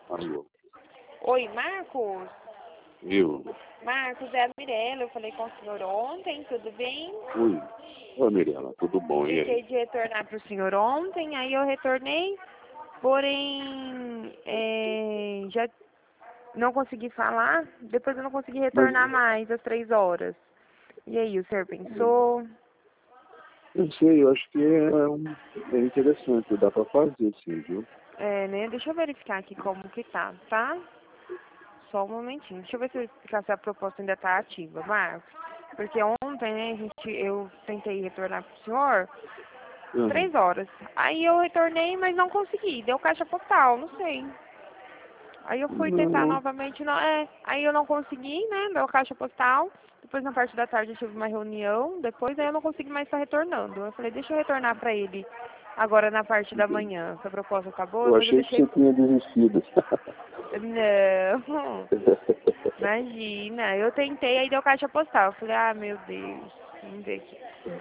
Alô, Oi, Marcos? eu? Marcos, é a Mirella. Eu falei com o senhor ontem, tudo bem? Oi. Oi, Mirella, tudo bom? E Fiquei aí? de retornar para o senhor ontem, aí eu retornei, porém já não consegui falar, depois eu não consegui Mas, retornar mais às 3 horas. E aí, o senhor pensou? não sei, eu acho que é interessante, dá pra fazer sim, viu? É, né? Deixa eu verificar aqui como que tá? Só um momentinho. Deixa eu ver se a proposta ainda tá ativa, Marcos. Porque ontem, né, eu tentei retornar pro senhor Uhum. 3 horas. Aí eu retornei, mas não consegui. Deu caixa postal, não sei. Aí eu fui tentar Não, novamente, não, aí eu não consegui, né, deu caixa postal. Depois na parte da tarde eu tive uma reunião, depois aí eu não consegui mais estar retornando. Eu falei, deixa eu retornar para ele agora na parte da manhã. Essa proposta acabou, eu mas eu achei que deixei. você tinha desistido. Não, imagina. Eu tentei, aí deu caixa postal. Eu falei, ah, meu Deus, vamos ver aqui.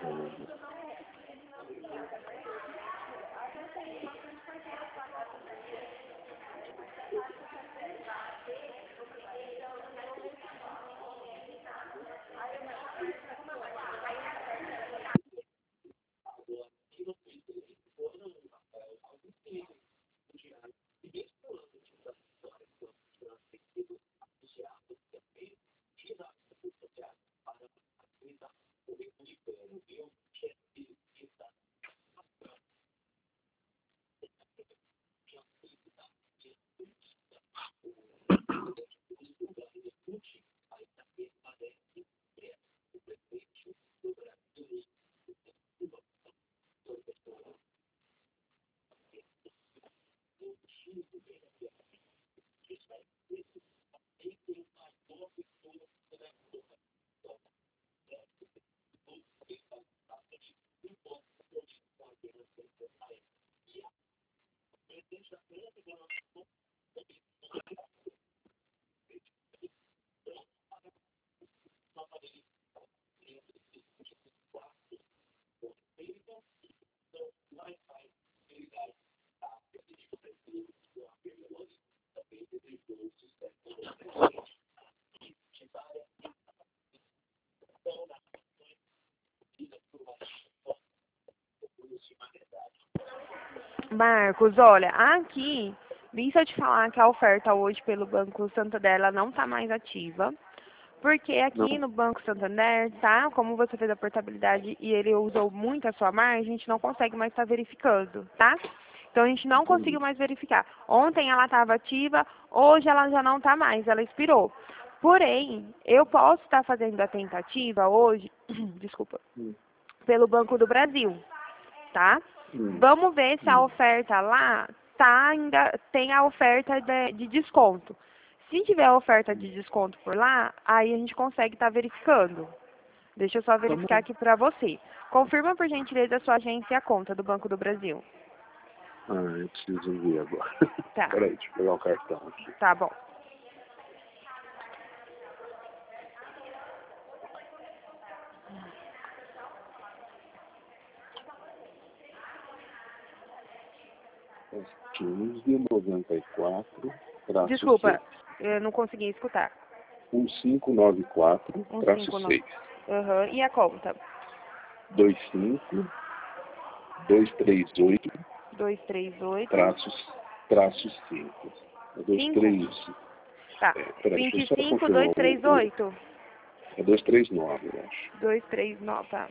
Marcos, olha, aqui, vim só te falar que a oferta hoje pelo Banco Santander ela não está mais ativa, porque aqui Não. no Banco Santander, tá? Como você fez a portabilidade e ele usou muito a sua margem, a gente não consegue mais estar verificando, tá? Então a gente não conseguiu mais verificar. Ontem ela estava ativa, hoje ela já não está mais, ela expirou. Porém, eu posso estar fazendo a tentativa hoje, desculpa, Hum, pelo Banco do Brasil, tá? hum, Vamos ver se a hum. oferta lá tá ainda tem a oferta de desconto. Se tiver a oferta de desconto por lá, aí a gente consegue estar verificando. Deixa eu só Tá verificar bom. aqui para você. Confirma por gentileza a sua agência e a conta do Banco do Brasil. Ah, eu preciso ver agora. Tá, Peraí, deixa eu pegar o cartão aqui. tá bom. É 1594, traço Desculpa, 6. eu não consegui escutar. 1594, traço 159. 6. Aham, e a conta? 25 238 238 traço 5. É 5. 23. Tá. Peraí, deixa eu só 25 confirmar 238 é 239, eu acho. 239, tá.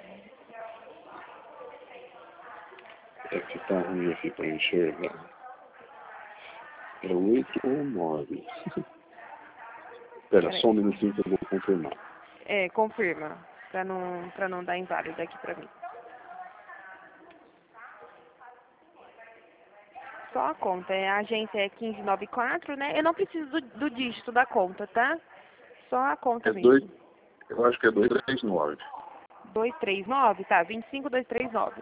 É que tá ruim aqui para enxergar. É 8 ou 9. Espera Peraí. só um minutinho que eu vou confirmar. Confirma, pra não dar inválido aqui pra mim. Só a conta, a agência é 1594, né? Eu não preciso do dígito da conta, tá? Só a conta É 2, mesmo. eu acho que é 239. 239, tá, 25239.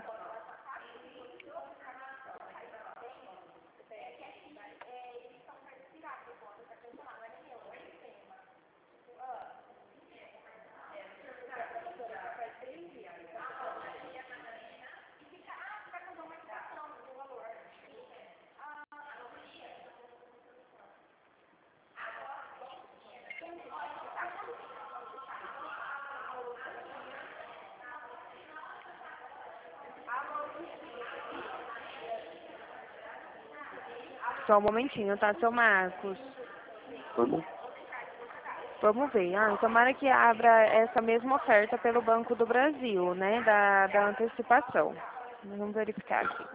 Só um momentinho, tá, seu Marcos? Vamos? Vamos ver. Ah, tomara que abra essa mesma oferta pelo Banco do Brasil, né? Da antecipação. Vamos verificar aqui.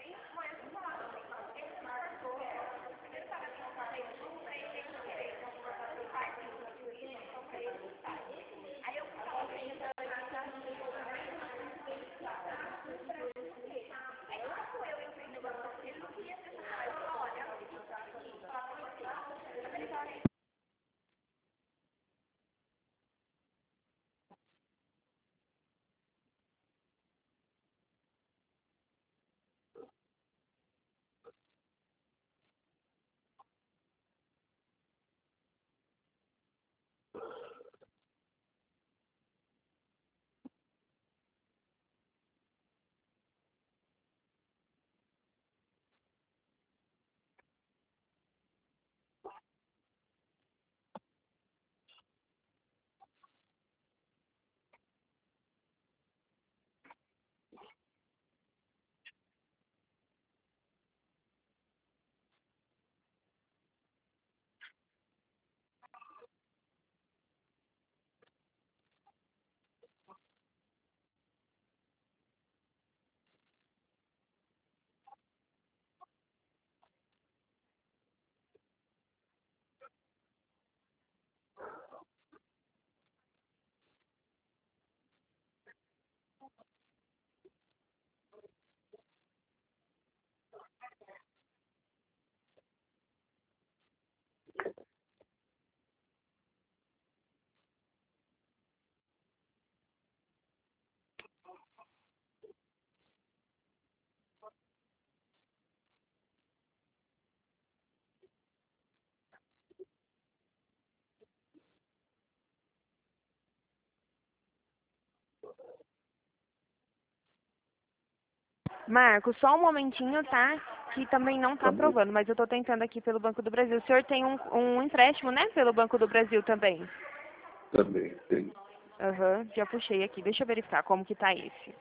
Marcos, só um momentinho, tá? Que também não tá Tá bom? aprovando, mas eu tô tentando aqui pelo Banco do Brasil. O senhor tem um empréstimo, né? Pelo Banco do Brasil também. Também tem. Aham, já puxei aqui. Deixa eu verificar como que tá esse.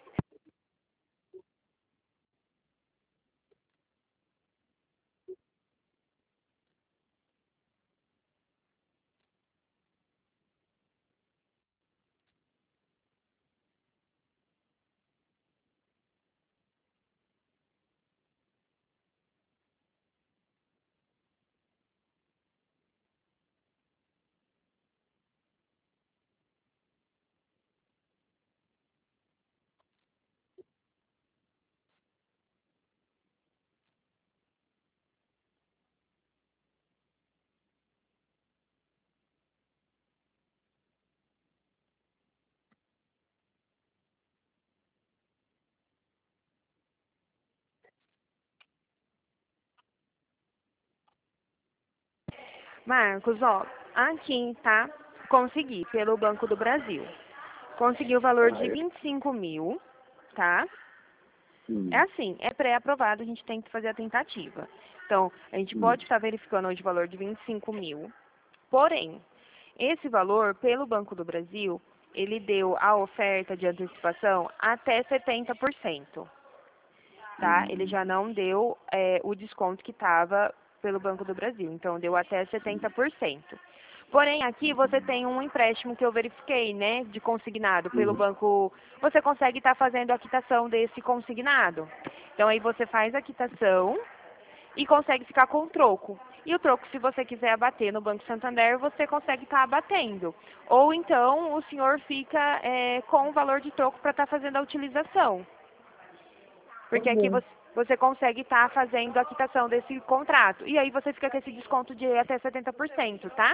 Marcos, ó, aqui, tá? Consegui, pelo Banco do Brasil. Consegui o valor Ah, de é? 25 mil, tá? É Hum. assim, é pré-aprovado, a gente tem que fazer a tentativa. Então, a gente Hum. pode estar verificando hoje o valor de 25 mil, porém, esse valor, pelo Banco do Brasil, ele deu a oferta de antecipação até 70%, tá? Ele Hum. já não deu o desconto que estava pelo Banco do Brasil, então deu até 70%. Porém, aqui você tem um empréstimo que eu verifiquei, né, de consignado pelo Hum. banco. Você consegue estar fazendo a quitação desse consignado. Então, aí você faz a quitação e consegue ficar com o troco. E o troco, se você quiser abater no Banco Santander, você consegue estar abatendo. Ou então, o senhor fica com o valor de troco para estar fazendo a utilização. Tá Porque aqui bom. você consegue estar fazendo a quitação desse contrato. E aí você fica com esse desconto de até 70%, tá?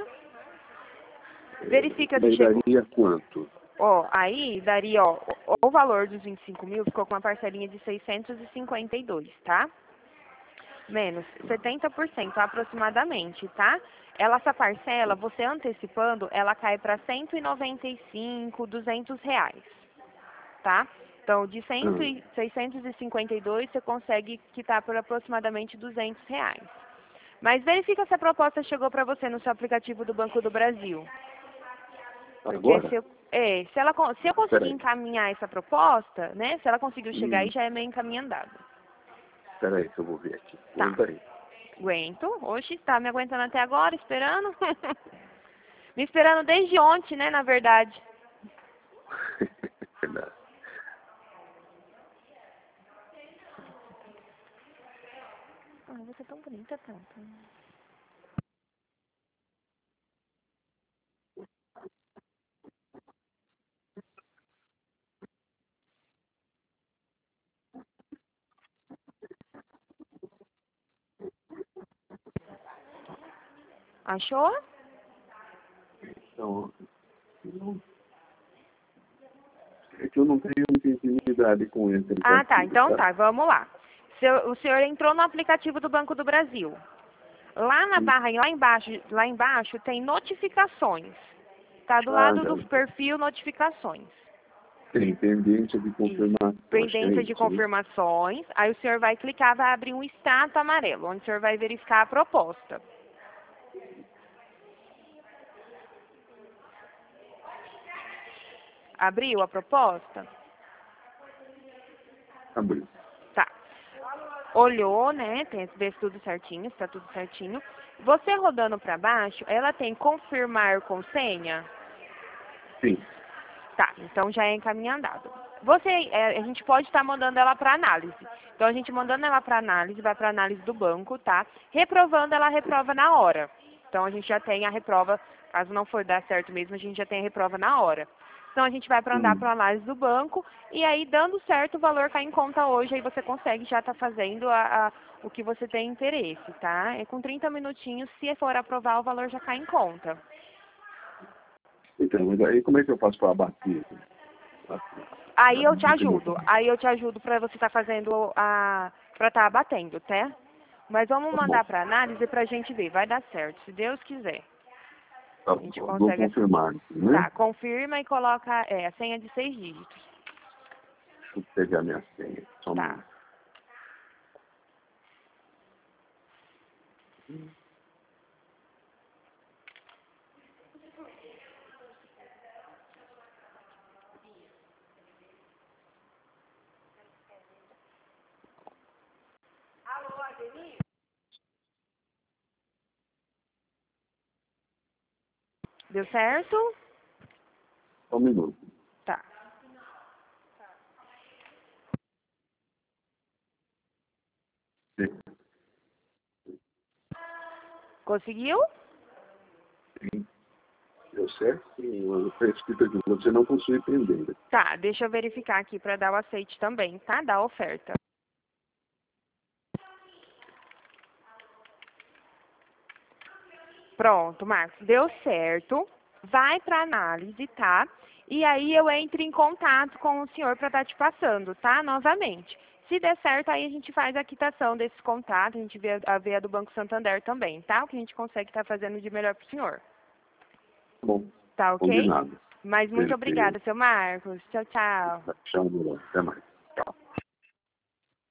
Verifica se Daí chegou. daria quanto? Ó, aí daria, ó, o valor dos 25 mil ficou com uma parcelinha de 652, tá? Menos 70% aproximadamente, tá? Essa parcela, você antecipando, ela cai para 195, R$ 200, tá? Então, de Ah, 652, você consegue quitar por aproximadamente R$ 200. Mas verifica se a proposta chegou para você no seu aplicativo do Banco do Brasil. Porque agora? se eu conseguir Peraí. encaminhar essa proposta, né? Se ela conseguiu chegar aí, Hum. já é meio encaminhado. Peraí que eu vou ver aqui. Tá. Peraí. Aguento. Oxe, tá me aguentando até agora, esperando? Me esperando desde ontem, né, na verdade. Verdade. Ai, você é tão bonita, tanto. Achou? Então, é que eu não tenho muita intimidade com esse Ah, tá. aplicativo, Então sabe? tá, vamos lá. O senhor entrou no aplicativo do Banco do Brasil. Lá na Sim. barra, lá embaixo tem notificações. Tá do Ah, lado já. do perfil notificações. Tem pendência de Isso. confirmação. Acho que é Pendência de isso, hein? confirmações. Aí o senhor vai clicar, vai abrir um extrato amarelo, onde o senhor vai verificar a proposta. Abriu a proposta? Abriu. Tá. Olhou, né? Tem que ver se tudo certinho, se tá tudo certinho. Você rodando para baixo, ela tem confirmar com senha? Sim. Tá, então já é encaminhado. A gente pode estar mandando ela para análise. Então a gente mandando ela para análise, vai para análise do banco, tá? Reprovando, ela reprova na hora. Então a gente já tem a reprova, caso não for dar certo mesmo, a gente já tem a reprova na hora. Então a gente vai para andar para análise do banco e aí dando certo o valor cai em conta hoje, aí você consegue já estar fazendo o que você tem interesse, tá? É com 30 minutinhos, se for aprovar, o valor já cai em conta. Então, mas aí como é que eu faço para abater? Aí eu te ajudo para você estar fazendo para estar abatendo, tá? Mas vamos Tá bom. mandar para análise para a gente ver, vai dar certo, se Deus quiser. Tá A gente bom. Vou consegue, confirmar, né? tá, confirma e coloca a senha de 6 dígitos. Deixa eu pegar minha senha. Só um Tá. minuto. Deu certo? Só um minuto. Tá. Sim. Conseguiu? Sim. Deu certo? Sim. Está escrito aqui, você não possui pendência. Tá, deixa eu verificar aqui para dar o aceite também, tá? Da oferta. Pronto, Marcos, deu certo. Vai para análise, tá? E aí eu entro em contato com o senhor para estar te passando, tá? Novamente. Se der certo, aí a gente faz a quitação desses contratos, a gente vê a do Banco Santander também, tá? O que a gente consegue estar fazendo de melhor pro senhor. Tá bom. Tá ok? Combinado. Mas muito Perfeito. obrigada, seu Marcos. Tchau, tchau. Tchau, Murilo. Até mais.